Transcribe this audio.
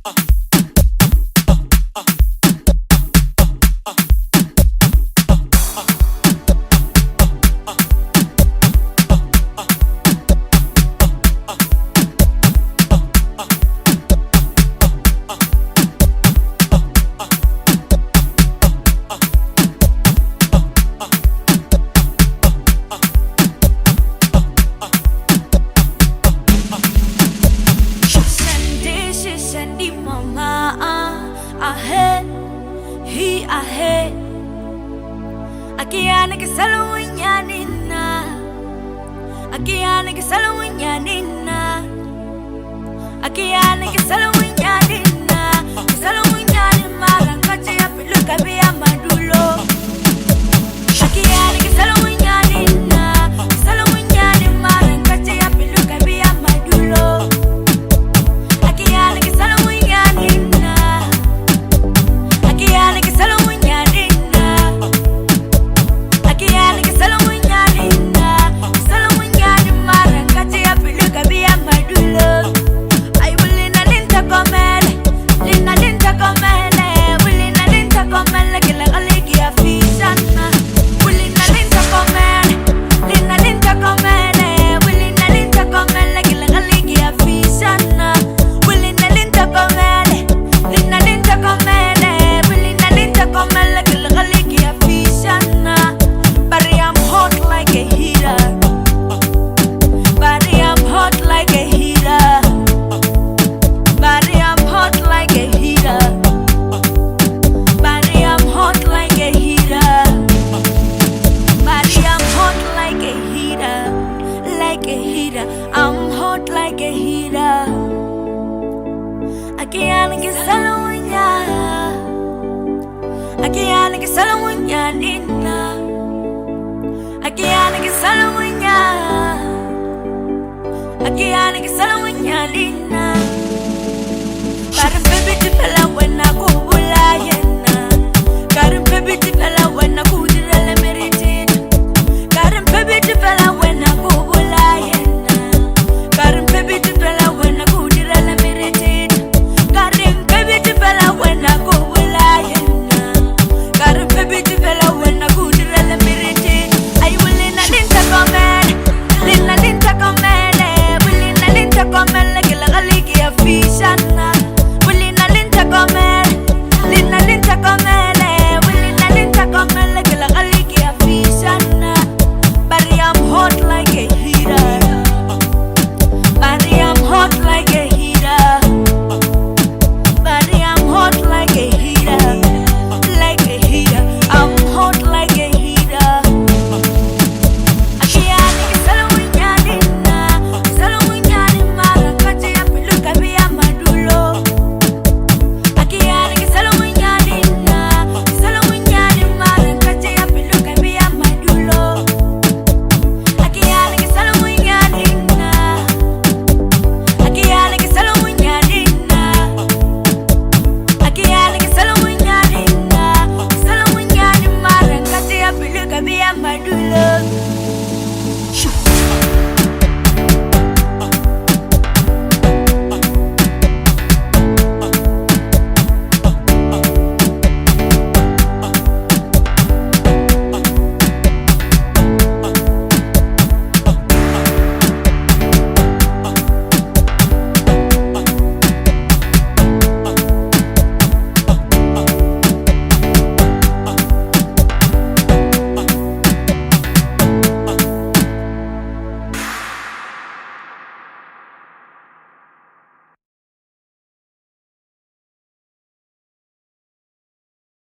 ahead. Akiana ke salawanya nina. Akiana ke salawanya nina. Akiana ke salawanya nina. Salawanya ni malang kache ya pilu kabe ya madulo. Akiana ke salawanya nina. Salawanya ni malang kache ya pilu kabe ya madulo. Akiana ke salawanya nina. Akiana ke salawanya nina. Akiana ke salawanya nina. Salawanya ni malang kache ya pilu kabe ya madulo. Ay wulina linta komele, linta komele, wulina linta komele kila kaligi ya fishana. Wulina linta komele, linta komele, wulina linta komele kila kaligi ya fishana. Wulina linta komele, linta komele, wulina linta komele kila kaligi ya fishana. But I'm hot like a heater. But I'm hot like a heater. Body, I'm hot like a heater. Body, I'm hot like a heater. Body, I'm hot like a heater. Like a heater. I'm hot like a heater. Akiana ke salawanya. Akiana ke salawanya nina. Akiana ke salawanya. Akiana ke salawanya.